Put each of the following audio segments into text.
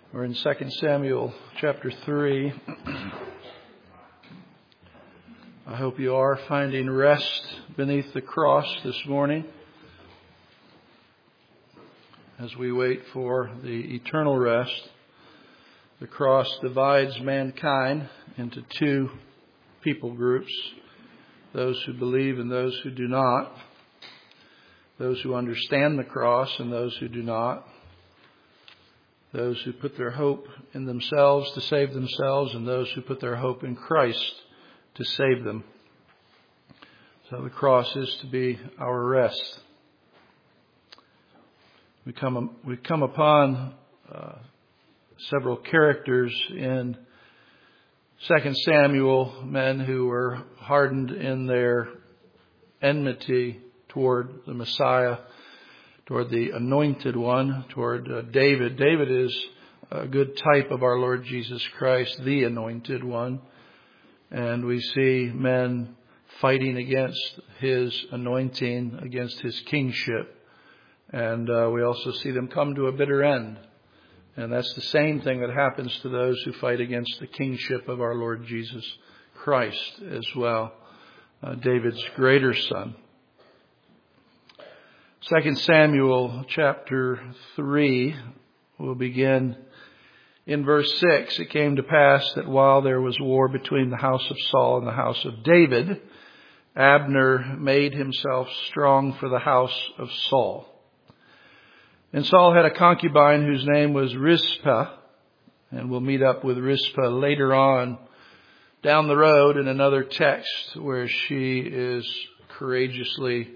We're in 2 Samuel chapter 3. I hope you are finding rest beneath the cross this morning as we wait for the eternal rest. The cross divides mankind into two people groups, those who believe and those who do not, those who understand the cross and those who do not, those who put their hope in themselves to save themselves, and those who put their hope in Christ to save them. So the cross is to be our rest. We come upon several characters in 2 Samuel, men who were hardened in their enmity toward the Messiah, toward the Anointed One, toward David. David is a good type of our Lord Jesus Christ, the Anointed One. And we see men fighting against His anointing, against His kingship. And we also see them come to a bitter end. And that's the same thing that happens to those who fight against the kingship of our Lord Jesus Christ as well. David's greater son. 2 Samuel chapter 3 will begin in verse 6. It came to pass that while there was war between the house of Saul and the house of David, Abner made himself strong for the house of Saul. And Saul had a concubine whose name was Rizpah, and we'll meet up with Rizpah later on down the road in another text where she is courageously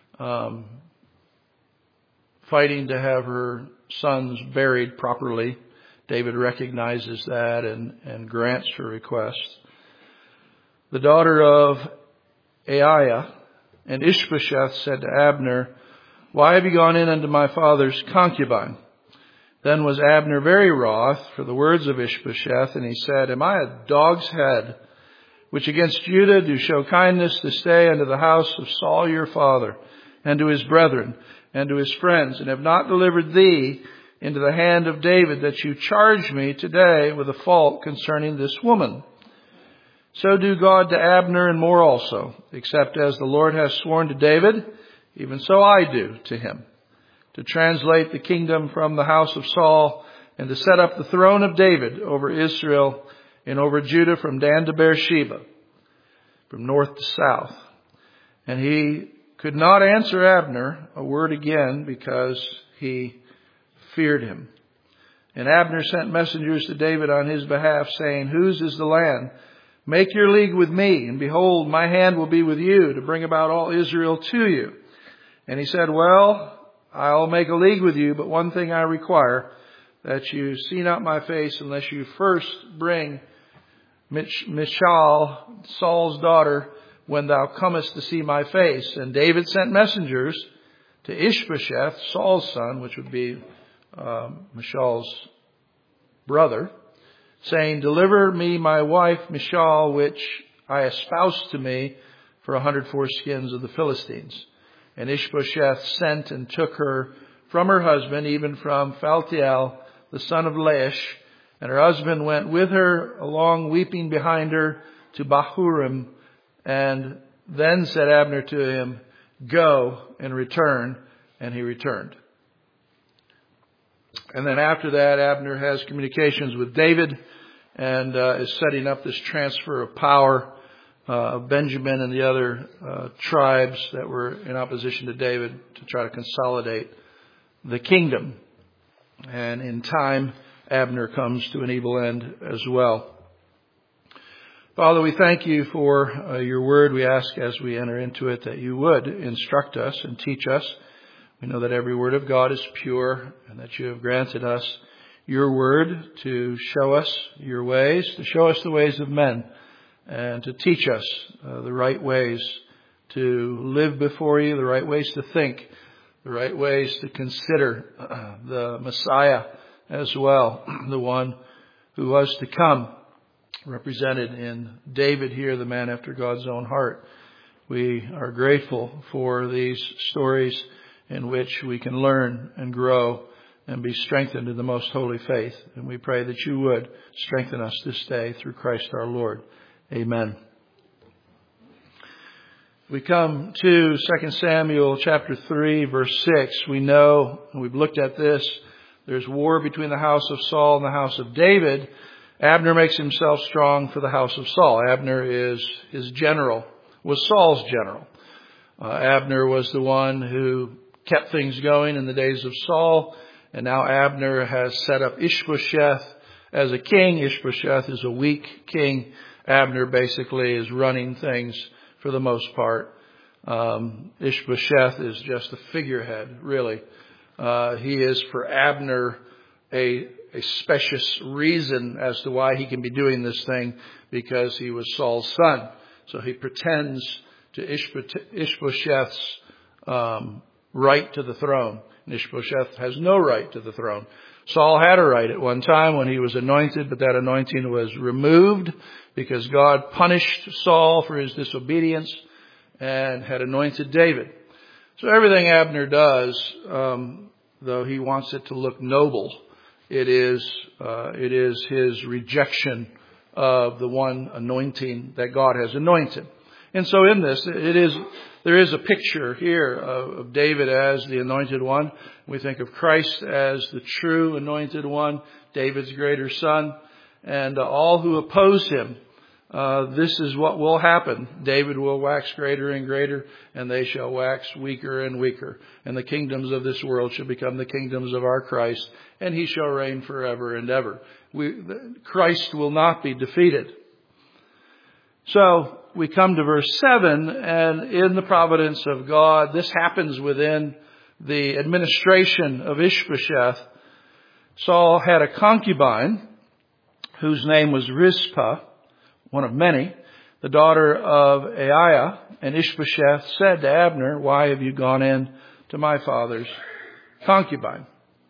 fighting to have her sons buried properly. David recognizes that and grants her request. The daughter of Aiah, and Ishbosheth said to Abner, "Why have you gone in unto my father's concubine?" Then was Abner very wroth for the words of Ishbosheth, and he said, "Am I a dog's head, which against Judah do show kindness to stay unto the house of Saul your father, and to his brethren, and to his friends, and have not delivered thee into the hand of David, that you charge me today with a fault concerning this woman? So do God to Abner and more also, except as the Lord has sworn to David, even so I do to him, to translate the kingdom from the house of Saul, and to set up the throne of David over Israel and over Judah from Dan to Beersheba, from north to south." And he could not answer Abner a word again, because he feared him. And Abner sent messengers to David on his behalf, saying, "Whose is the land? Make your league with me, and behold, my hand will be with you to bring about all Israel to you." And he said, "Well, I'll make a league with you, but one thing I require, that you see not my face unless you first bring Michal, Saul's daughter, when thou comest to see my face." And David sent messengers to Ishbosheth, Saul's son, which would be Michal's brother, saying, "Deliver me my wife Michal, which I espoused to me for 100 foreskins of the Philistines." And Ishbosheth sent and took her from her husband, even from Phaltiel, the son of Laish. And her husband went with her along, weeping behind her, to Bahurim. And then said Abner to him, "Go and return." And he returned. And then after that, Abner has communications with David and is setting up this transfer of power of Benjamin and the other tribes that were in opposition to David to try to consolidate the kingdom. And in time, Abner comes to an evil end as well. Father, we thank you for your word. We ask as we enter into it that you would instruct us and teach us. We know that every word of God is pure, and that you have granted us your word to show us your ways, to show us the ways of men, and to teach us the right ways to live before you, the right ways to think, the right ways to consider the Messiah as well, the one who was to come, represented in David here, the man after God's own heart. We are grateful for these stories in which we can learn and grow and be strengthened in the most holy faith. And we pray that you would strengthen us this day through Christ our Lord. Amen. We come to 2 Samuel chapter 3, verse 6. We know, and we've looked at this, there's war between the house of Saul and the house of David. Abner makes himself strong for the house of Saul. Abner is his general, was Saul's general. Abner was the one who kept things going in the days of Saul, and now Abner has set up Ishbosheth as a king. Ishbosheth is a weak king. Abner basically is running things for the most part. Ishbosheth is just a figurehead, really. He is for Abner a specious reason as to why he can be doing this thing, because he was Saul's son. So he pretends to Ishbosheth's right to the throne. And Ishbosheth has no right to the throne. Saul had a right at one time when he was anointed, but that anointing was removed because God punished Saul for his disobedience and had anointed David. So everything Abner does, though he wants it to look noble, it is his rejection of the one anointing that God has anointed. And so in this, there is a picture here of David as the anointed one. We think of Christ as the true anointed one, David's greater son, and all who oppose him. This is what will happen. David will wax greater and greater, and they shall wax weaker and weaker. And the kingdoms of this world shall become the kingdoms of our Christ, and he shall reign forever and ever. Christ will not be defeated. So we come to verse 7, and in the providence of God, this happens within the administration of Ishbosheth. Saul had a concubine whose name was Rizpah, one of many, the daughter of Aiah. And Ishbosheth said to Abner, "Why have you gone in to my father's concubine?"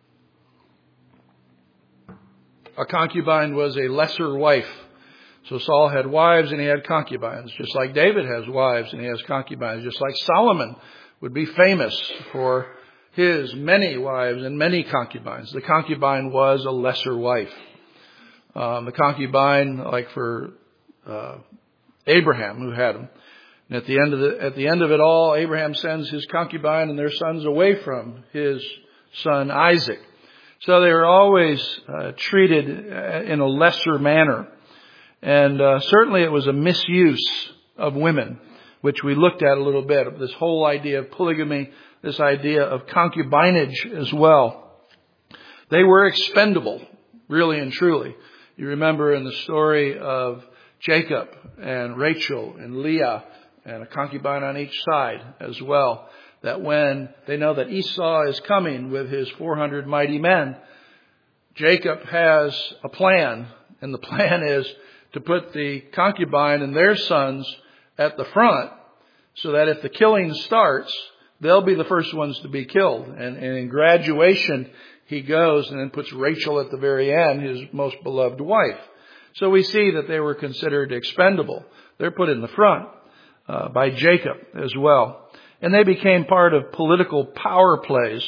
A concubine was a lesser wife. So Saul had wives and he had concubines, just like David has wives and he has concubines, just like Solomon would be famous for his many wives and many concubines. The concubine was a lesser wife. The concubine, like for Abraham, who had them. And at the end of it all, Abraham sends his concubine and their sons away from his son Isaac. So they were always treated in a lesser manner. And certainly it was a misuse of women, which we looked at a little bit. This whole idea of polygamy, this idea of concubinage as well. They were expendable, really and truly. You remember in the story of Jacob and Rachel and Leah, and a concubine on each side as well, that when they know that Esau is coming with his 400 mighty men, Jacob has a plan, and the plan is to put the concubine and their sons at the front, so that if the killing starts, they'll be the first ones to be killed. And in graduation, he goes and then puts Rachel at the very end, his most beloved wife. So we see that they were considered expendable. They're put in the front by Jacob as well. And they became part of political power plays.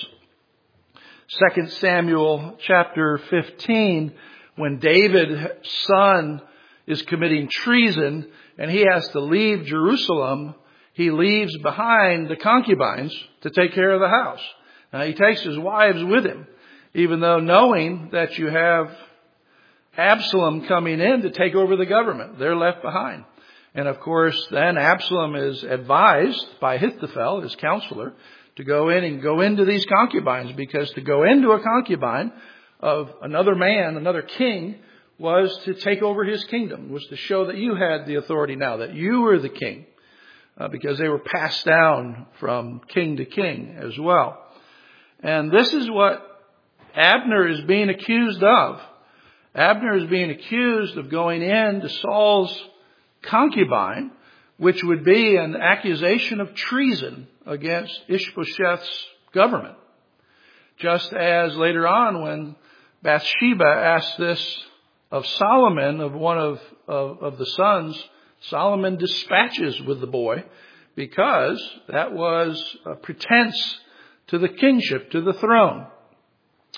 2 Samuel chapter 15, when David's son is committing treason and he has to leave Jerusalem, he leaves behind the concubines to take care of the house. Now he takes his wives with him, even though knowing that you have Absalom coming in to take over the government. They're left behind. And of course, then Absalom is advised by Ahithophel, his counselor, to go into these concubines, because to go into a concubine of another man, another king, was to take over his kingdom, was to show that you had the authority now, that you were the king, because they were passed down from king to king as well. And this is what Abner is being accused of. Abner is being accused of going in to Saul's concubine, which would be an accusation of treason against Ishbosheth's government. Just as later on when Bathsheba asked this of Solomon, of one of the sons, Solomon dispatches with the boy, because that was a pretense to the kingship, to the throne.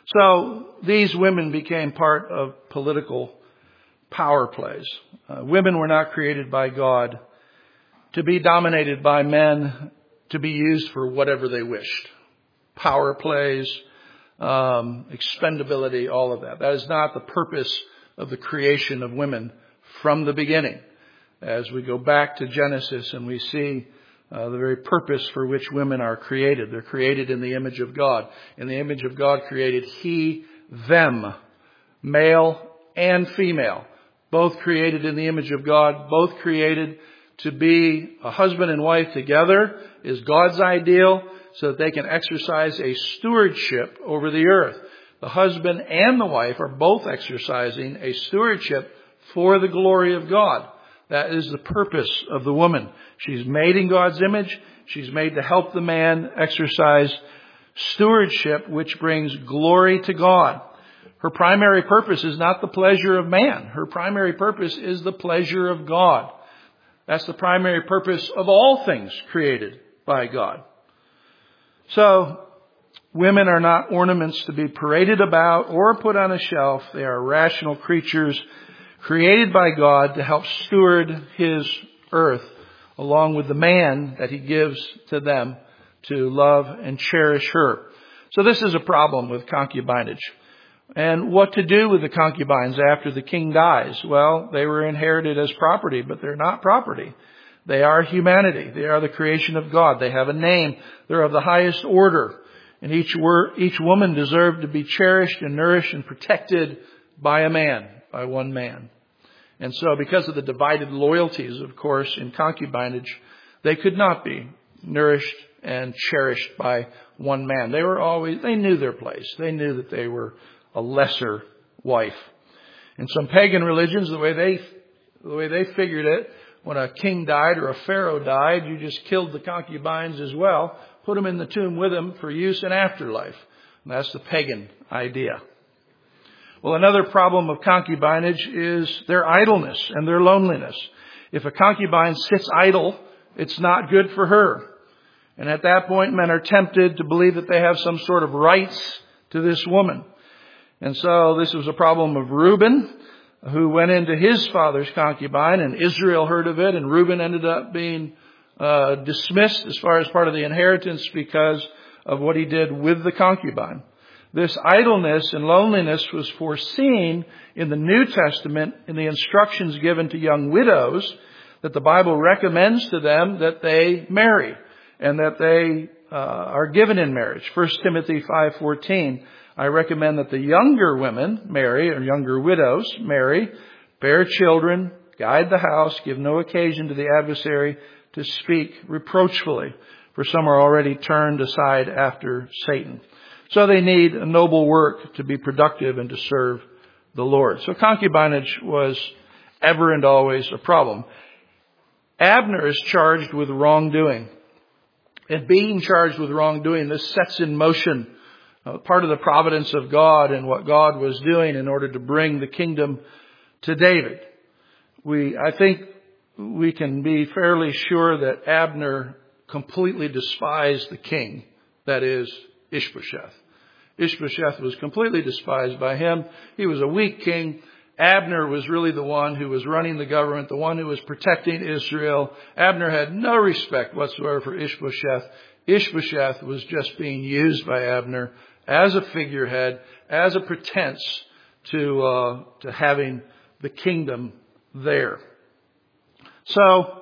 So these women became part of political power plays. Women were not created by God to be dominated by men, to be used for whatever they wished. Power plays, expendability, all of that. That is not the purpose of the creation of women from the beginning. As we go back to Genesis and we see the very purpose for which women are created. They're created in the image of God. In the image of God created He, them, male and female. Both created in the image of God. Both created to be a husband and wife together is God's ideal so that they can exercise a stewardship over the earth. The husband and the wife are both exercising a stewardship for the glory of God. That is the purpose of the woman. She's made in God's image. She's made to help the man exercise stewardship, which brings glory to God. Her primary purpose is not the pleasure of man. Her primary purpose is the pleasure of God. That's the primary purpose of all things created by God. So, women are not ornaments to be paraded about or put on a shelf. They are rational creatures created by God to help steward His earth along with the man that He gives to them to love and cherish her. So this is a problem with concubinage. And what to do with the concubines after the king dies? Well, they were inherited as property, but they're not property. They are humanity. They are the creation of God. They have a name. They're of the highest order. And each woman deserved to be cherished and nourished and protected by a man, by one man. And so because of the divided loyalties, of course, in concubinage, they could not be nourished and cherished by one man. They knew their place. They knew that they were a lesser wife. In some pagan religions, the way they figured it, when a king died or a pharaoh died, you just killed the concubines as well, put them in the tomb with them for use in afterlife. And that's the pagan idea. Well, another problem of concubinage is their idleness and their loneliness. If a concubine sits idle, it's not good for her. And at that point, men are tempted to believe that they have some sort of rights to this woman. And so this was a problem of Reuben, who went into his father's concubine, and Israel heard of it, and Reuben ended up being dismissed as far as part of the inheritance because of what he did with the concubine. This idleness and loneliness was foreseen in the New Testament in the instructions given to young widows that the Bible recommends to them that they marry and that they are given in marriage. 1 Timothy 5:14, I recommend that the younger women marry, or younger widows marry, bear children, guide the house, give no occasion to the adversary to speak reproachfully, for some are already turned aside after Satan. So they need a noble work to be productive and to serve the Lord. So concubinage was ever and always a problem. Abner is charged with wrongdoing. And being charged with wrongdoing, this sets in motion part of the providence of God and what God was doing in order to bring the kingdom to David. I think we can be fairly sure that Abner completely despised the king, that is, Ishbosheth. Ishbosheth was completely despised by him. He was a weak king. Abner was really the one who was running the government, the one who was protecting Israel. Abner had no respect whatsoever for Ishbosheth. Ishbosheth was just being used by Abner as a figurehead, as a pretense to having the kingdom there. So,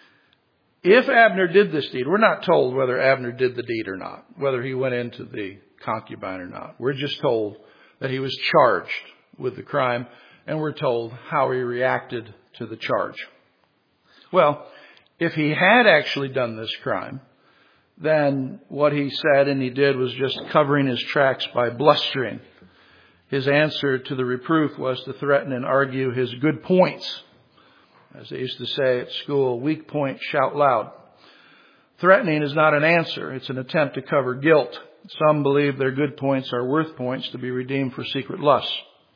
if Abner did this deed, we're not told whether Abner did the deed or not, whether he went into the concubine or not. We're just told that he was charged with the crime, and we're told how he reacted to the charge. Well, if he had actually done this crime, then what he said and he did was just covering his tracks by blustering. His answer to the reproof was to threaten and argue his good points. As they used to say at school, weak point, shout loud. Threatening is not an answer. It's an attempt to cover guilt. Some believe their good points are worth points to be redeemed for secret lusts.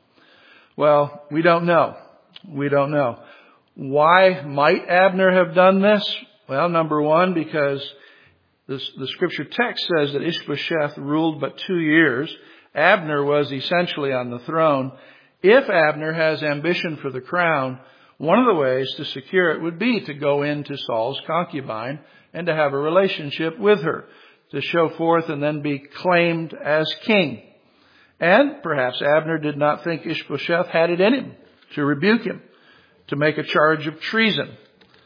Well, we don't know. We don't know. Why might Abner have done this? Well, number one, because the scripture text says that Ishbosheth ruled but 2 years. Abner was essentially on the throne. If Abner has ambition for the crown, one of the ways to secure it would be to go into Saul's concubine and to have a relationship with her, to show forth and then be claimed as king. And perhaps Abner did not think Ishbosheth had it in him to rebuke him, to make a charge of treason.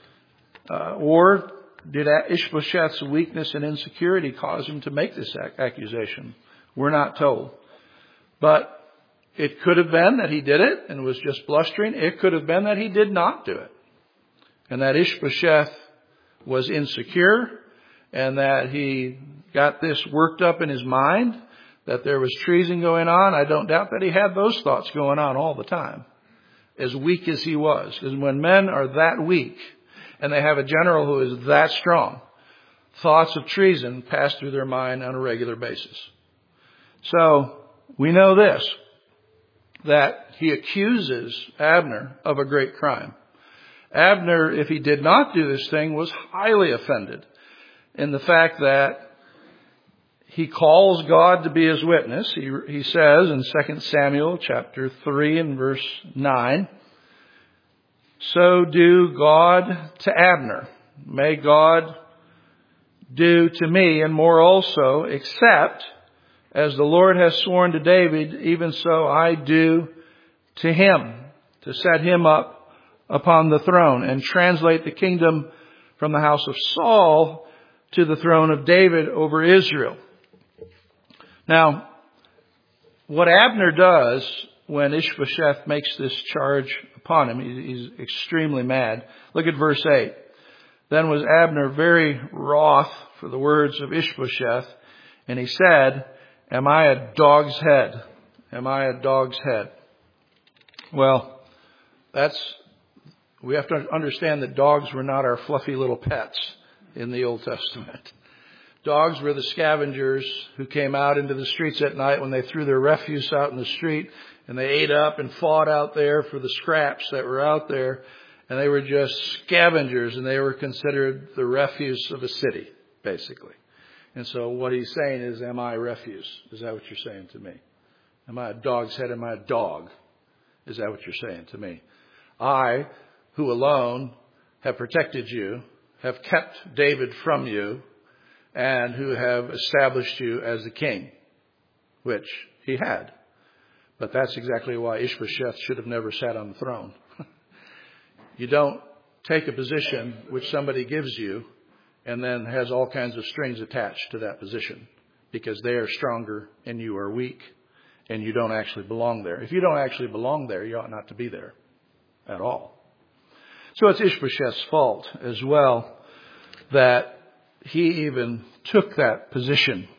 Or did Ishbosheth's weakness and insecurity cause him to make this accusation? We're not told. But it could have been that he did it and was just blustering. It could have been that he did not do it. And that Ishbosheth was insecure and that he got this worked up in his mind, that there was treason going on. I don't doubt that he had those thoughts going on all the time, as weak as he was. Because when men are that weak and they have a general who is that strong, thoughts of treason pass through their mind on a regular basis. So we know this, that he accuses Abner of a great crime. Abner, if he did not do this thing, was highly offended in the fact that he calls God to be his witness. He says in 2 Samuel chapter 3 and verse 9, "So do God to Abner. May God do to me and more also, except as the Lord has sworn to David, even so I do to him, to set him up upon the throne and translate the kingdom from the house of Saul to the throne of David over Israel." Now, what Abner does when Ishbosheth makes this charge upon him, he's extremely mad. Look at verse 8. "Then was Abner very wroth for the words of Ishbosheth, and he said, Am I a dog's head? Am I a dog's head?" Well, we have to understand that dogs were not our fluffy little pets in the Old Testament. Dogs were the scavengers who came out into the streets at night when they threw their refuse out in the street, and they ate up and fought out there for the scraps that were out there. And they were just scavengers, and they were considered the refuse of a city, basically. And so what he's saying is, am I refuse? Is that what you're saying to me? Am I a dog's head? Am I a dog? Is that what you're saying to me? I, who alone have protected you, have kept David from you, and who have established you as the king, which he had. But that's exactly why Ishbosheth should have never sat on the throne. You don't take a position which somebody gives you and then has all kinds of strings attached to that position, because they are stronger and you are weak and you don't actually belong there. If you don't actually belong there, you ought not to be there at all. So it's Ishbosheth's fault as well that he even took that position.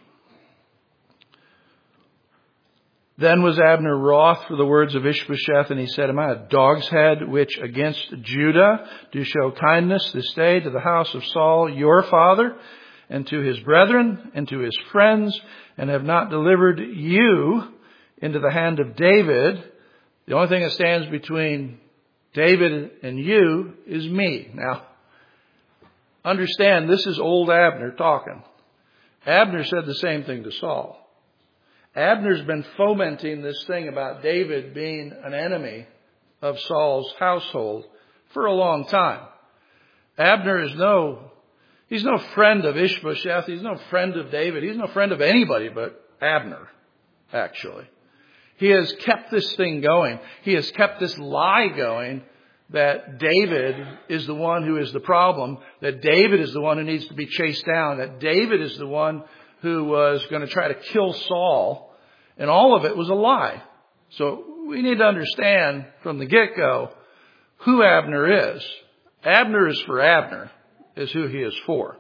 "Then was Abner wroth for the words of Ishbosheth, and he said, Am I a dog's head, which against Judah do show kindness this day to the house of Saul your father, and to his brethren, and to his friends, and have not delivered you into the hand of David?" The only thing that stands between David and you is me. Now, understand, this is old Abner talking. Abner said the same thing to Saul. Abner's been fomenting this thing about David being an enemy of Saul's household for a long time. Abner is he's no friend of Ishbosheth. He's no friend of David. He's no friend of anybody but Abner, actually. He has kept this thing going. He has kept this lie going that David is the one who is the problem, that David is the one who needs to be chased down, that David is the one who was going to try to kill Saul. And all of it was a lie. So we need to understand from the get-go who Abner is. Abner is for Abner, is who he is for.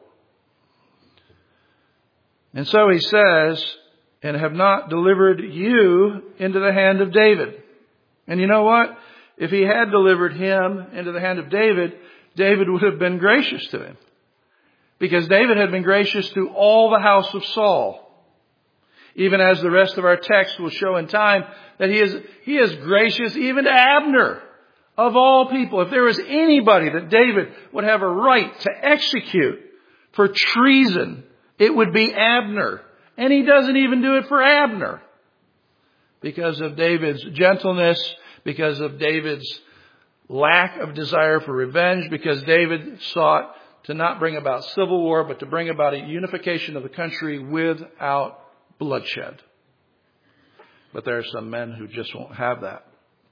And so he says, "And have not delivered you into the hand of David." And you know what? If he had delivered him into the hand of David, David would have been gracious to him. Because David had been gracious to all the house of Saul. Even as the rest of our text will show in time, that he is gracious even to Abner, of all people. If there was anybody that David would have a right to execute for treason, it would be Abner. And he doesn't even do it for Abner. because of David's gentleness, because of David's lack of desire for revenge, because David sought to not bring about civil war, but to bring about a unification of the country without bloodshed. But there are some men who just won't have that.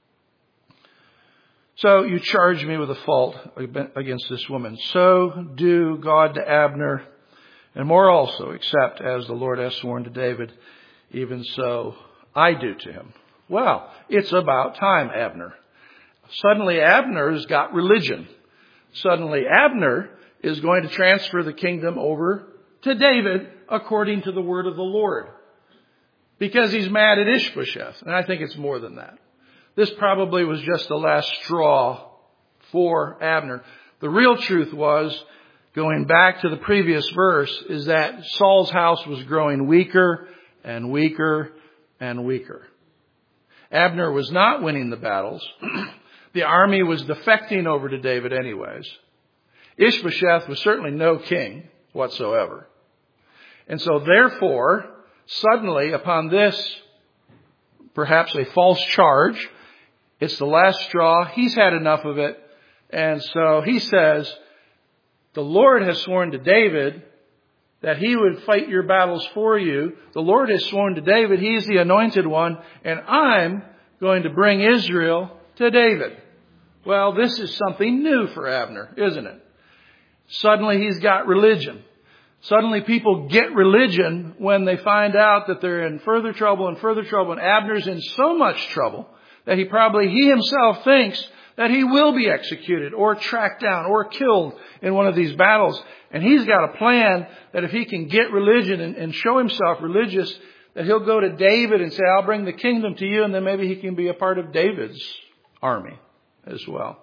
So you charge me with a fault against this woman. So do God to Abner, and more also, except as the Lord has sworn to David, even so I do to him. Well, it's about time, Abner. Suddenly Abner has got religion. Suddenly Abner is going to transfer the kingdom over to David according to the word of the Lord. Because he's mad at Ishbosheth. And I think it's more than that. This probably was just the last straw for Abner. The real truth was, going back to the previous verse, is that Saul's house was growing weaker and weaker and weaker. Abner was not winning the battles. The army was defecting over to David anyways. Ishbosheth was certainly no king whatsoever. And so therefore, suddenly upon this, perhaps a false charge, it's the last straw. He's had enough of it. And so he says, the Lord has sworn to David that he would fight your battles for you. The Lord has sworn to David, he's the anointed one, and I'm going to bring Israel to David. Well, this is something new for Abner, isn't it? Suddenly he's got religion. Suddenly people get religion when they find out that they're in further trouble and further trouble. And Abner's in so much trouble that he himself thinks that he will be executed or tracked down or killed in one of these battles. And he's got a plan that if he can get religion and show himself religious, that he'll go to David and say, I'll bring the kingdom to you, and then maybe he can be a part of David's army as well.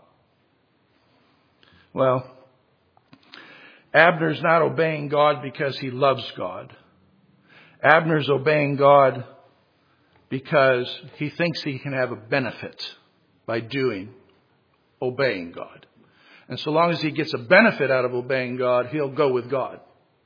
Well, Abner's not obeying God because he loves God. Abner's obeying God because he thinks he can have a benefit by obeying God. And so long as he gets a benefit out of obeying God, he'll go with God.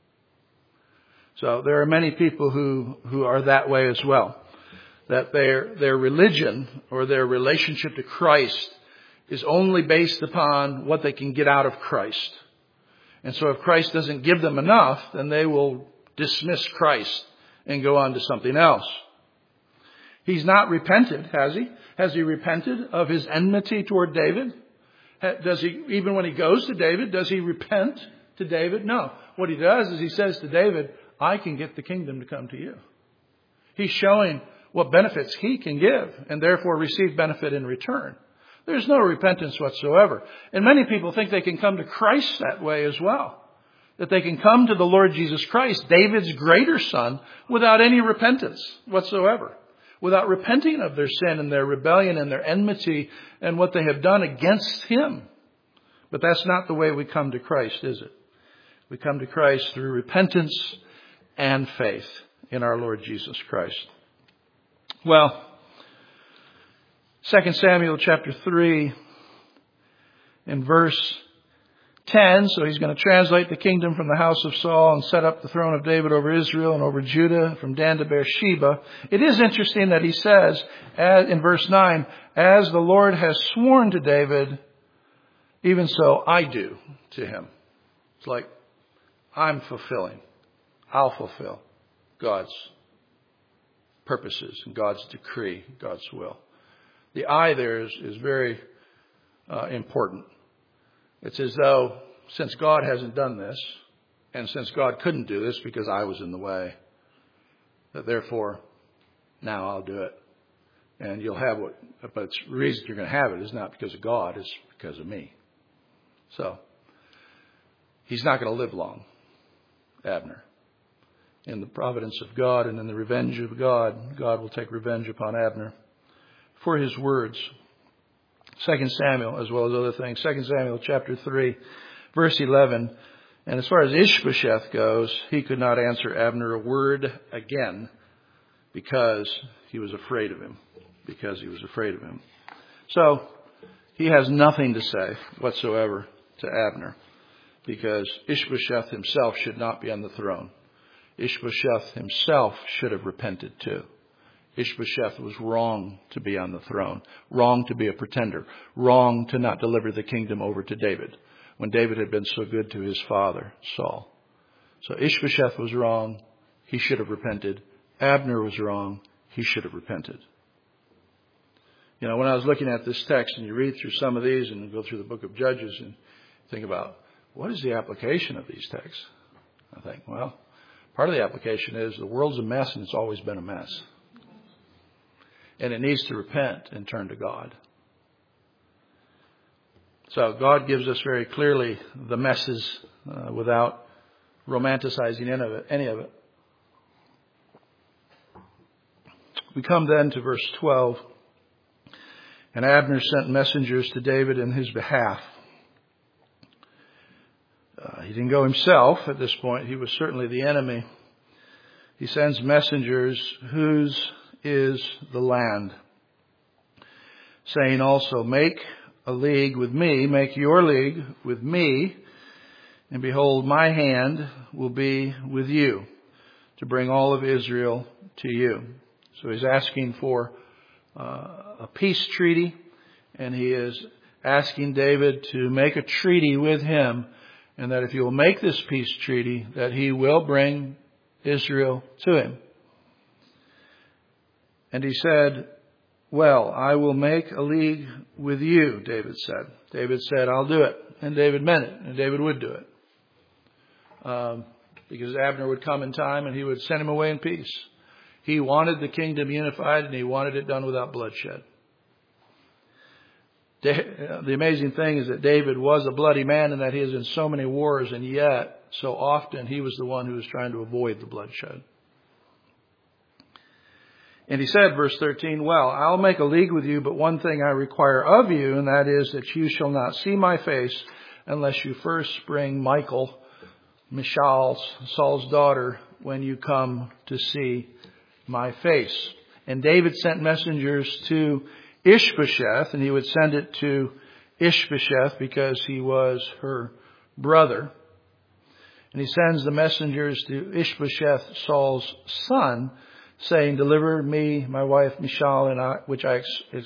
So there are many people who are that way as well. That their religion or their relationship to Christ is only based upon what they can get out of Christ. And so if Christ doesn't give them enough, then they will dismiss Christ and go on to something else. He's not repented, has he? Has he repented of his enmity toward David? Does he, even when he goes to David, does he repent to David? No. What he does is he says to David, I can get the kingdom to come to you. He's showing what benefits he can give and therefore receive benefit in return. There's no repentance whatsoever. And many people think they can come to Christ that way as well. That they can come to the Lord Jesus Christ, David's greater son, without any repentance whatsoever. Without repenting of their sin and their rebellion and their enmity and what they have done against him. But that's not the way we come to Christ, is it? We come to Christ through repentance and faith in our Lord Jesus Christ. Well, 2 Samuel chapter 3 in verse 10. So he's going to translate the kingdom from the house of Saul and set up the throne of David over Israel and over Judah from Dan to Beersheba. It is interesting that he says in verse 9, as the Lord has sworn to David, even so I do to him. It's like I'll fulfill God's purposes and God's decree, God's will. The I there is very important. It's as though, since God hasn't done this, and since God couldn't do this because I was in the way, that therefore, now I'll do it. And you'll have but the reason you're going to have it is not because of God, it's because of me. So, he's not going to live long, Abner. In the providence of God and in the revenge of God, God will take revenge upon Abner for his words. 2 Samuel, as well as other things. 2 Samuel chapter 3, verse 11. And as far as Ishbosheth goes, he could not answer Abner a word again because he was afraid of him. So, he has nothing to say whatsoever to Abner because Ishbosheth himself should not be on the throne. Ishbosheth himself should have repented too. Ishbosheth was wrong to be on the throne, wrong to be a pretender, wrong to not deliver the kingdom over to David when David had been so good to his father, Saul. So Ishbosheth was wrong. He should have repented. Abner was wrong. He should have repented. You know, when I was looking at this text, and you read through some of these and go through the book of Judges and think about, what is the application of these texts? I think, well, part of the application is the world's a mess and it's always been a mess. And it needs to repent and turn to God. So God gives us very clearly the messes without romanticizing any of it. We come then to verse 12. And Abner sent messengers to David in his behalf. He didn't go himself at this point. He was certainly the enemy. He sends messengers, whose is the land, saying also, make a league with me, make your league with me, and behold, my hand will be with you to bring all of Israel to you. So he's asking for a peace treaty, and he is asking David to make a treaty with him, and that if he will make this peace treaty, that he will bring Israel to him. And he said, well, I will make a league with you, David said. David said, I'll do it. And David meant it, and David would do it. Because Abner would come in time and he would send him away in peace. He wanted the kingdom unified, and he wanted it done without bloodshed. The amazing thing is that David was a bloody man and that he is in so many wars, and yet so often he was the one who was trying to avoid the bloodshed. And he said, verse 13, well, I'll make a league with you, but one thing I require of you, and that is that you shall not see my face unless you first bring Michal, Saul's daughter, when you come to see my face. And David sent messengers to Ishbosheth, and he would send it to Ishbosheth because he was her brother. And he sends the messengers to Ishbosheth, Saul's son, saying, deliver me my wife Michal, which I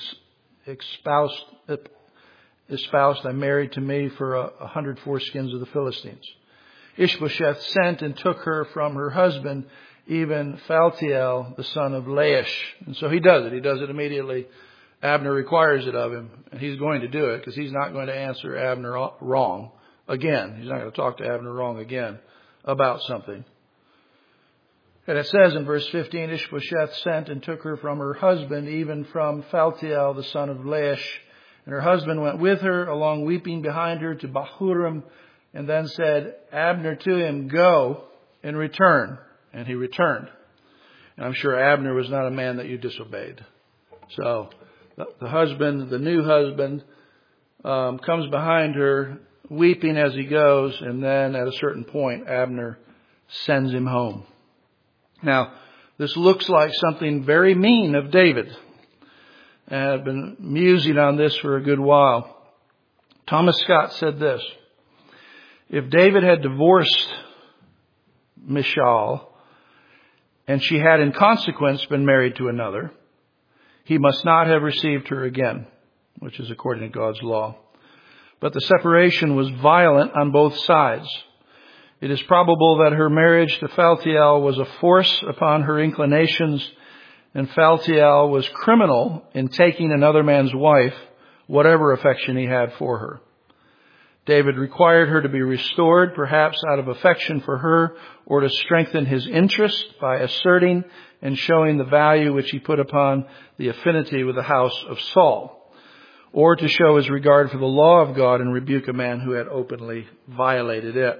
espoused, I married to me for 100 foreskins of the Philistines. Ishbosheth sent and took her from her husband, even Phaltiel, the son of Laish. And so he does it. He does it immediately. Abner requires it of him, and he's going to do it because he's not going to answer Abner wrong again. He's not going to talk to Abner wrong again about something. And it says in verse 15, Ishbosheth sent and took her from her husband, even from Phaltiel, the son of Laish. And her husband went with her, along weeping behind her, to Bahurim, and then said, Abner to him, go and return. And he returned. And I'm sure Abner was not a man that you disobeyed. So the husband, the new husband, comes behind her, weeping as he goes, and then at a certain point, Abner sends him home. Now, this looks like something very mean of David. And I've been musing on this for a good while. Thomas Scott said this: if David had divorced Michal, and she had in consequence been married to another, he must not have received her again, which is according to God's law. But the separation was violent on both sides. It is probable that her marriage to Phaltiel was a force upon her inclinations, and Phaltiel was criminal in taking another man's wife, whatever affection he had for her. David required her to be restored, perhaps out of affection for her, or to strengthen his interest by asserting and showing the value which he put upon the affinity with the house of Saul, or to show his regard for the law of God and rebuke a man who had openly violated it.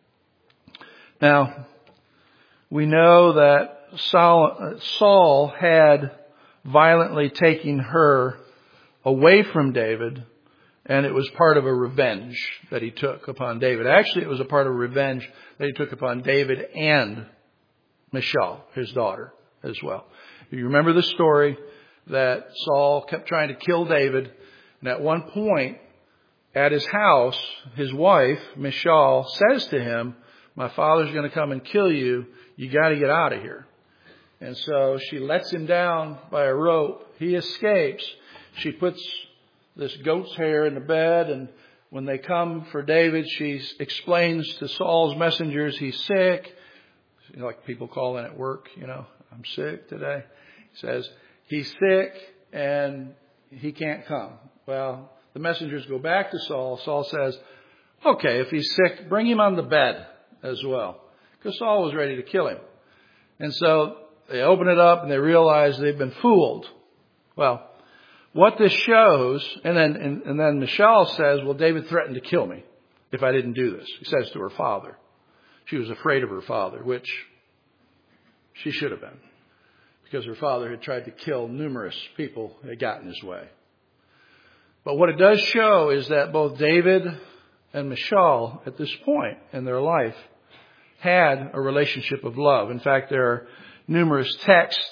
Now, we know that Saul had violently taken her away from David, and it was part of a revenge that he took upon David. Actually, it was a part of revenge that he took upon David and Michal, his daughter, as well. You remember the story that Saul kept trying to kill David, and at one point, at his house, his wife, Michal, says to him, my father's going to come and kill you. You got to get out of here. And so she lets him down by a rope. He escapes. She puts this goat's hair in the bed, and when they come for David, she explains to Saul's messengers he's sick. Like people call in at work, I'm sick today. He says he's sick and he can't come. Well, the messengers go back to Saul. Saul says, okay, if he's sick, bring him on the bed as well. Because Saul was ready to kill him. And so they open it up and they realize they've been fooled. Well, what this shows, and then Michal says, well, David threatened to kill me if I didn't do this. He says to her father. She was afraid of her father, which she should have been, because her father had tried to kill numerous people that got in his way. But what it does show is that both David and Michal, at this point in their life, had a relationship of love. In fact, there are numerous texts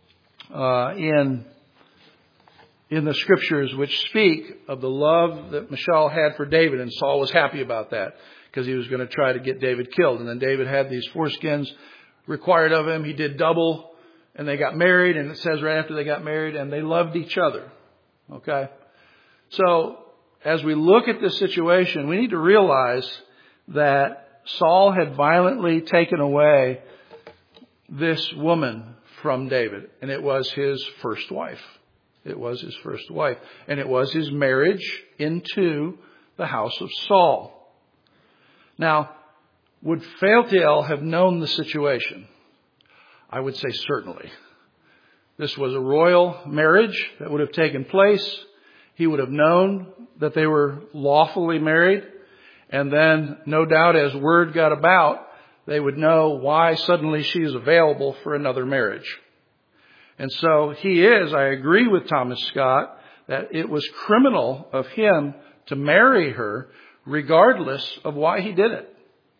in the scriptures which speak of the love that Michal had for David, and Saul was happy about that because he was going to try to get David killed. And then David had these foreskins required of him. He did double, and they got married, and it says right after they got married, and they loved each other. Okay? So, as we look at this situation, we need to realize that Saul had violently taken away this woman from David, and it was his first wife. It was his first wife. And it was his marriage into the house of Saul. Now, would Phaltiel have known the situation? I would say certainly. This was a royal marriage that would have taken place. He would have known that they were lawfully married. And then, no doubt, as word got about, they would know why suddenly she is available for another marriage. And so I agree with Thomas Scott that it was criminal of him to marry her regardless of why he did it.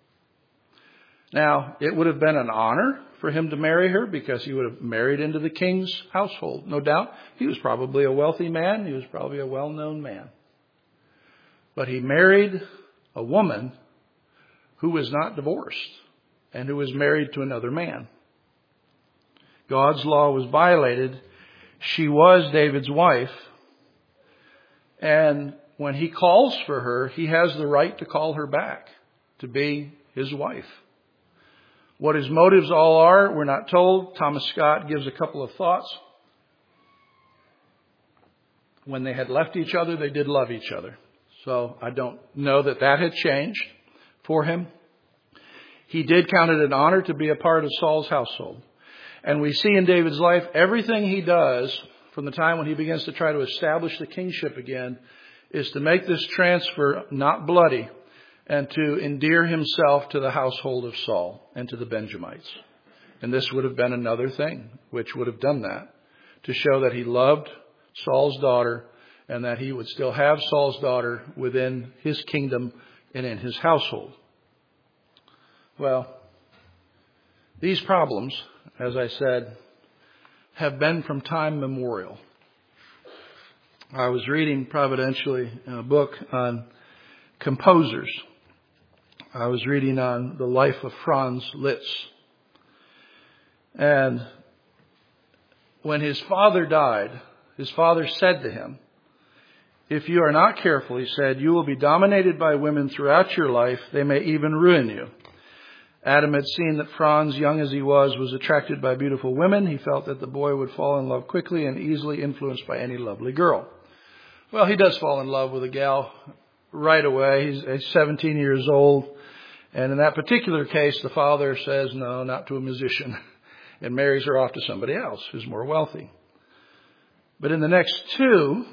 Now, it would have been an honor for him to marry her because he would have married into the king's household. No doubt, he was probably a wealthy man. He was probably a well-known man. But he married a woman who was not divorced and who was married to another man. God's law was violated. She was David's wife. And when he calls for her, he has the right to call her back to be his wife. What his motives all are, we're not told. Thomas Scott gives a couple of thoughts. When they had left each other, they did love each other. So I don't know that had changed for him. He did count it an honor to be a part of Saul's household. And we see in David's life, everything he does from the time when he begins to try to establish the kingship again is to make this transfer not bloody and to endear himself to the household of Saul and to the Benjamites. And this would have been another thing which would have done that, to show that he loved Saul's daughter and that he would still have Saul's daughter within his kingdom and in his household. Well, these problems, as I said, have been from time memorial. I was reading providentially a book on composers. I was reading on the life of Franz Liszt. And when his father died, his father said to him, "If you are not careful," he said, "you will be dominated by women throughout your life. They may even ruin you." Adam had seen that Franz, young as he was attracted by beautiful women. He felt that the boy would fall in love quickly and easily influenced by any lovely girl. Well, he does fall in love with a gal right away. He's 17 years old. And in that particular case, the father says no, not to a musician, and marries her off to somebody else who's more wealthy. But in the next two,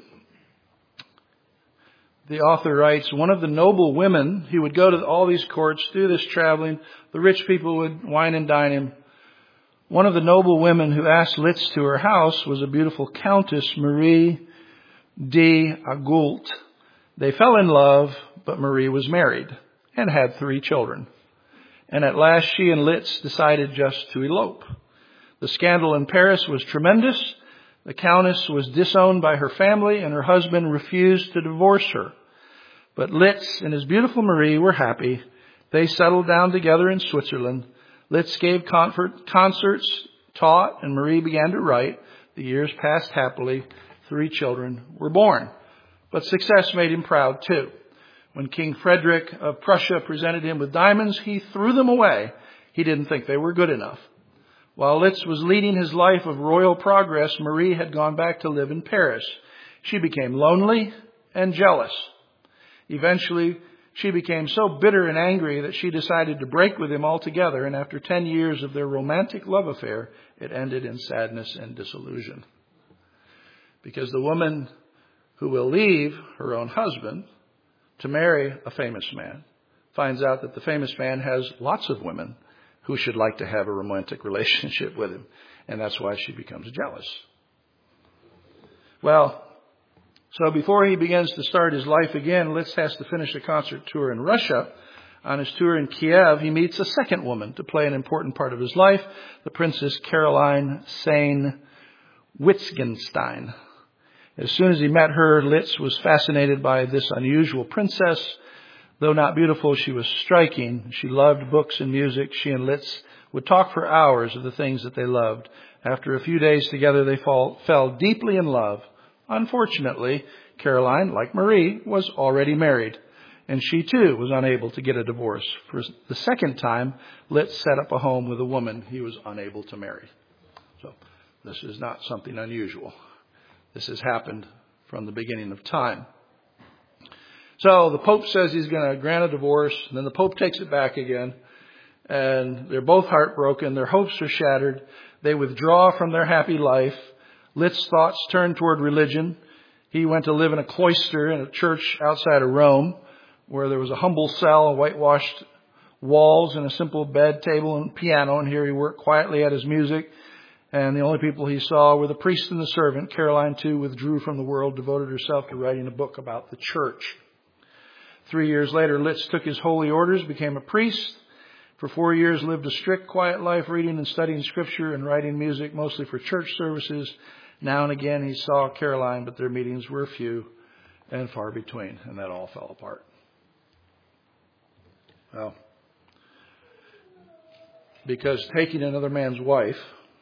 the author writes, one of the noble women, he would go to all these courts, do this traveling. The rich people would wine and dine him. One of the noble women who asked Liszt to her house was a beautiful Countess Marie d'Agoult. They fell in love, but Marie was married and had 3 children. And at last she and Liszt decided just to elope. The scandal in Paris was tremendous. The Countess was disowned by her family and her husband refused to divorce her. But Liszt and his beautiful Marie were happy. They settled down together in Switzerland. Liszt gave concerts taught, and Marie began to write. The years passed happily. 3 children were born. But success made him proud too. When King Frederick of Prussia presented him with diamonds, he threw them away. He didn't think they were good enough. While Litz was leading his life of royal progress, Marie had gone back to live in Paris. She became lonely and jealous. Eventually, she became so bitter and angry that she decided to break with him altogether, and after 10 years of their romantic love affair, it ended in sadness and disillusion. Because the woman who will leave her own husband to marry a famous man finds out that the famous man has lots of women who should like to have a romantic relationship with him, and that's why she becomes jealous. Well, so before he begins to start his life again, Litz has to finish a concert tour in Russia. On his tour in Kiev, he meets a second woman to play an important part of his life, the Princess Caroline Sayn-Wittgenstein. As soon as he met her, Litz was fascinated by this unusual princess. Though not beautiful, she was striking. She loved books and music. She and Litz would talk for hours of the things that they loved. After a few days together, they fell deeply in love. Unfortunately, Caroline, like Marie, was already married, and she too was unable to get a divorce. For the second time, Litz set up a home with a woman he was unable to marry. So this is not something unusual. This has happened from the beginning of time. So the Pope says he's going to grant a divorce, and then the Pope takes it back again, and they're both heartbroken. Their hopes are shattered. They withdraw from their happy life. Litz's thoughts turned toward religion. He went to live in a cloister in a church outside of Rome, where there was a humble cell, whitewashed walls, and a simple bed, table, and piano. And here he worked quietly at his music. And the only people he saw were the priest and the servant. Caroline, too, withdrew from the world, devoted herself to writing a book about the church. 3 years later, Litz took his holy orders, became a priest. For 4 years, lived a strict, quiet life, reading and studying Scripture and writing music, mostly for church services. Now and again, he saw Caroline, but their meetings were few and far between, and that all fell apart. Well, because taking another man's wife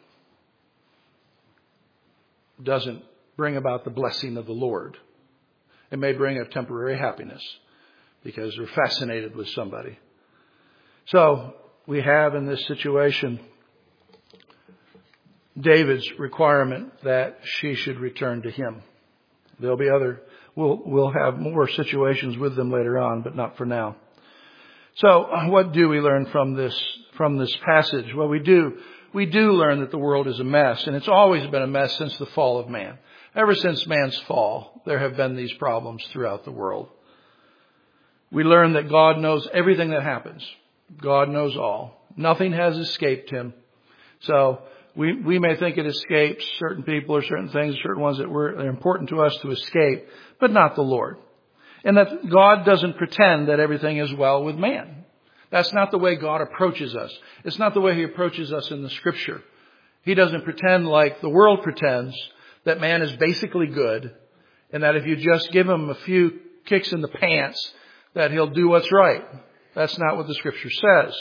doesn't bring about the blessing of the Lord. It may bring a temporary happiness because they're fascinated with somebody. So we have in this situation David's requirement that she should return to him. There'll be we'll have more situations with them later on, but not for now. So what do we learn from this passage? Well, we do learn that the world is a mess, and it's always been a mess since the fall of man. Ever since man's fall, there have been these problems throughout the world. We learn that God knows everything that happens. God knows all. Nothing has escaped him. So we may think it escapes certain people or certain things, certain ones that are important to us to escape, but not the Lord. And that God doesn't pretend that everything is well with man. That's not the way God approaches us. It's not the way he approaches us in the Scripture. He doesn't pretend like the world pretends that man is basically good and that if you just give him a few kicks in the pants, that he'll do what's right. That's not what the Scripture says.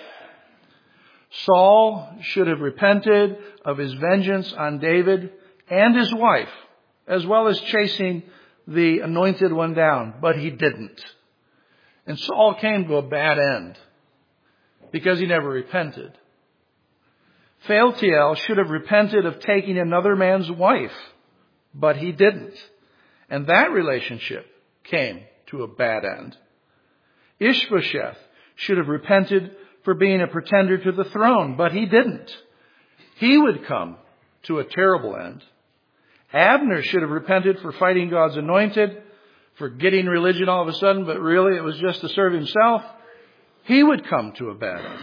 Saul should have repented of his vengeance on David and his wife, as well as chasing the anointed one down, but he didn't. And Saul came to a bad end because he never repented. Phaltiel should have repented of taking another man's wife, but he didn't. And that relationship came to a bad end. Ishbosheth should have repented for being a pretender to the throne, but he didn't. He would come to a terrible end. Abner should have repented for fighting God's anointed, for getting religion all of a sudden, but really it was just to serve himself. He would come to a bad end.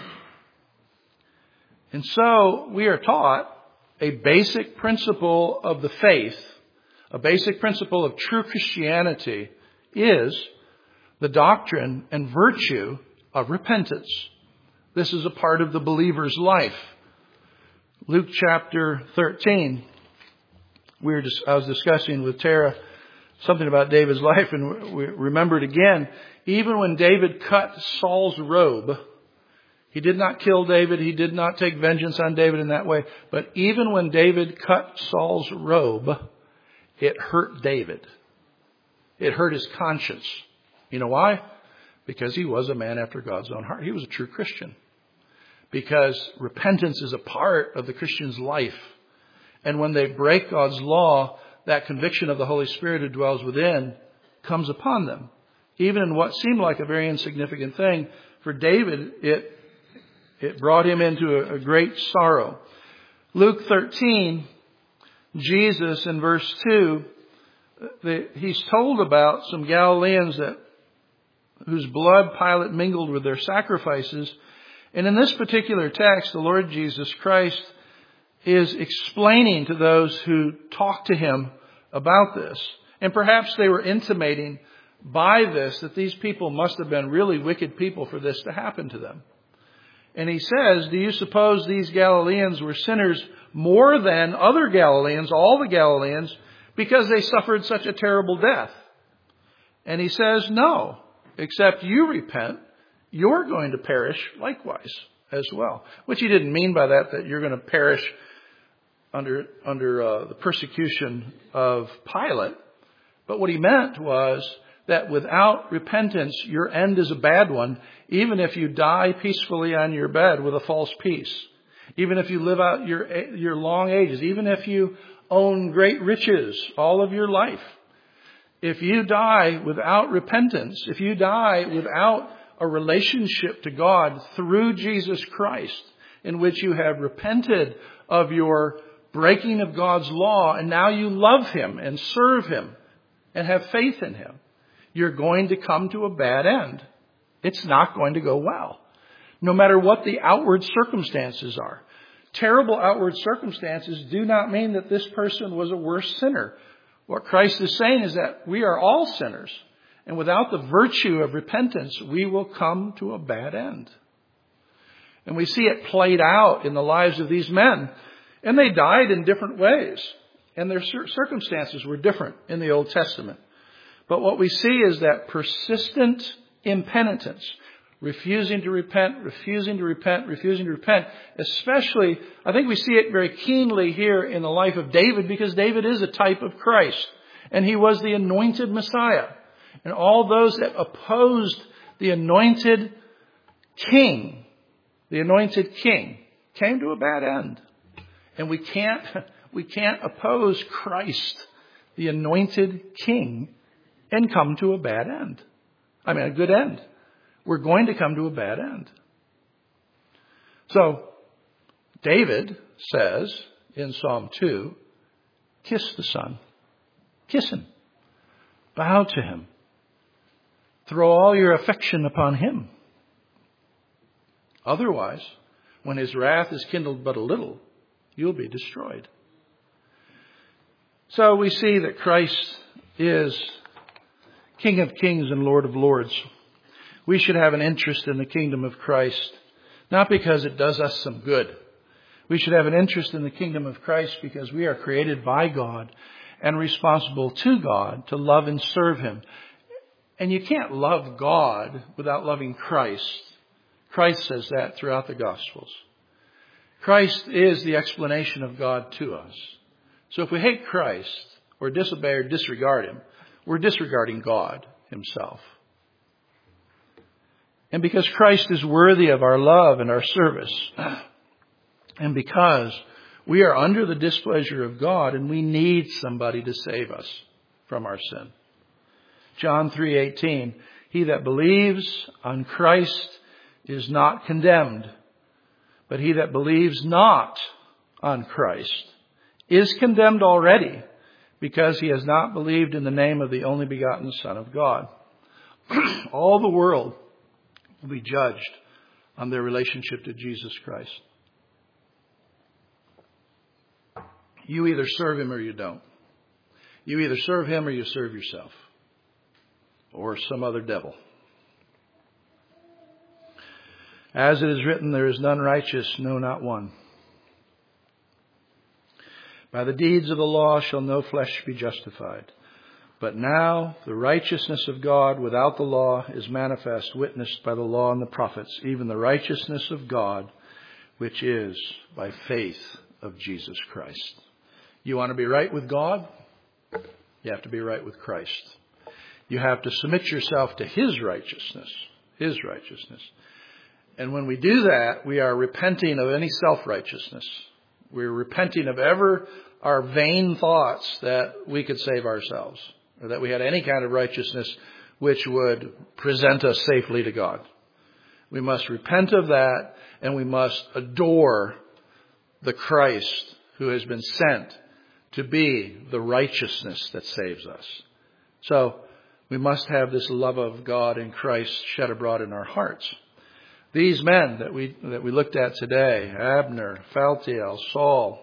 And so we are taught a basic principle of the faith, a basic principle of true Christianity is the doctrine and virtue of repentance. This is a part of the believer's life. Luke chapter 13. I was discussing with Tara something about David's life, and we remembered again, even when David cut Saul's robe, He did not kill David. He did not take vengeance on David in that way. But even when David cut Saul's robe, it hurt David. It hurt his conscience. You know why? Because he was a man after God's own heart. He was a true Christian. Because repentance is a part of the Christian's life. And when they break God's law, that conviction of the Holy Spirit who dwells within comes upon them. Even in what seemed like a very insignificant thing, for David, it brought him into a great sorrow. Luke 13, Jesus in verse 2, he's told about some Galileans whose blood Pilate mingled with their sacrifices. And in this particular text, the Lord Jesus Christ is explaining to those who talk to him about this. And perhaps they were intimating by this that these people must have been really wicked people for this to happen to them. And he says, do you suppose these Galileans were sinners more than other Galileans, all the Galileans, because they suffered such a terrible death? And he says, no, except you repent, you're going to perish likewise as well. Which he didn't mean by that you're going to perish under the persecution of Pilate. But what he meant was that without repentance, your end is a bad one, even if you die peacefully on your bed with a false peace. Even if you live out your long ages, even if you own great riches all of your life. If you die without repentance, if you die without a relationship to God through Jesus Christ, in which you have repented of your breaking of God's law, and now you love Him and serve Him and have faith in Him, you're going to come to a bad end. It's not going to go well. No matter what the outward circumstances are. Terrible outward circumstances do not mean that this person was a worse sinner. What Christ is saying is that we are all sinners. And without the virtue of repentance, we will come to a bad end. And we see it played out in the lives of these men. And they died in different ways. And their circumstances were different in the Old Testament. But what we see is that persistent impenitence, refusing to repent, especially, I think we see it very keenly here in the life of David, because David is a type of Christ. And he was the anointed Messiah. And all those that opposed the anointed king came to a bad end. And we can't oppose Christ, the anointed king, and come to a bad end. I mean, a good end. We're going to come to a bad end. So, David says in Psalm 2, kiss the Son. Kiss Him. Bow to Him. Throw all your affection upon Him. Otherwise, when His wrath is kindled but a little, you'll be destroyed. So we see that Christ is King of Kings and Lord of Lords. We should have an interest in the kingdom of Christ, not because it does us some good. We should have an interest in the kingdom of Christ because we are created by God and responsible to God to love and serve Him. And you can't love God without loving Christ. Christ says that throughout the Gospels. Christ is the explanation of God to us. So if we hate Christ or disobey or disregard Him, we're disregarding God Himself. And because Christ is worthy of our love and our service, and because we are under the displeasure of God and we need somebody to save us from our sin. John 3:18, he that believes on Christ is not condemned, but he that believes not on Christ is condemned already, because he has not believed in the name of the only begotten Son of God. All the world will be judged on their relationship to Jesus Christ. You either serve Him or you don't. You either serve Him or you serve yourself. Or some other devil. As it is written, there is none righteous, no, not one. By the deeds of the law shall no flesh be justified, But now the righteousness of God without the law is manifest, witnessed by the law and the prophets, even the righteousness of God, which is by faith of Jesus Christ. You want to be right with God? You have to be right with Christ. You have to submit yourself to His righteousness. His righteousness. And when we do that, we are repenting of any self-righteousness. We're repenting of ever our vain thoughts that we could save ourselves, or that we had any kind of righteousness which would present us safely to God. We must repent of that, and we must adore the Christ who has been sent to be the righteousness that saves us. So we must have this love of God in Christ shed abroad in our hearts. These men that we looked at today, Abner, Phaltiel, Saul,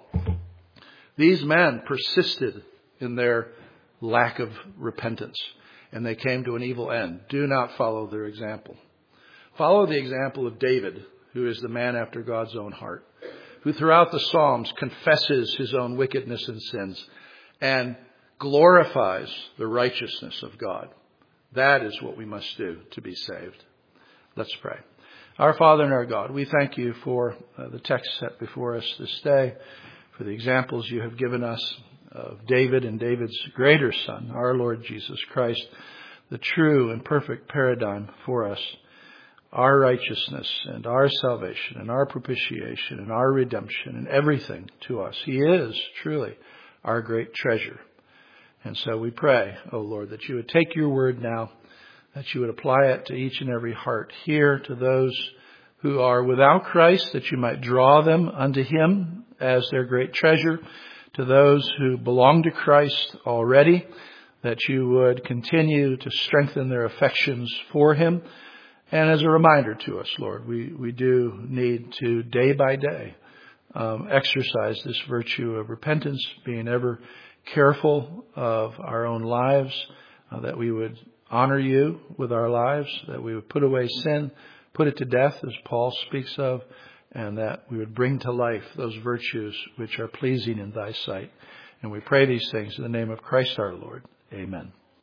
these men persisted in their lack of repentance, and they came to an evil end. Do not follow their example. Follow the example of David, who is the man after God's own heart, who throughout the Psalms confesses his own wickedness and sins and glorifies the righteousness of God. That is what we must do to be saved. Let's pray. Our Father and our God, we thank you for the text set before us this day, for the examples you have given us of David and David's greater son, our Lord Jesus Christ, the true and perfect paradigm for us, our righteousness and our salvation and our propitiation and our redemption and everything to us. He is truly our great treasure. And so we pray, O Lord, that you would take your word now, that you would apply it to each and every heart here, to those who are without Christ, that you might draw them unto Him as their great treasure, to those who belong to Christ already, that you would continue to strengthen their affections for Him. And as a reminder to us, Lord, we do need to, day by day, exercise this virtue of repentance, being ever careful of our own lives, that we would honor you with our lives, that we would put away sin, put it to death, as Paul speaks of, and that we would bring to life those virtues which are pleasing in thy sight. And we pray these things in the name of Christ our Lord. Amen.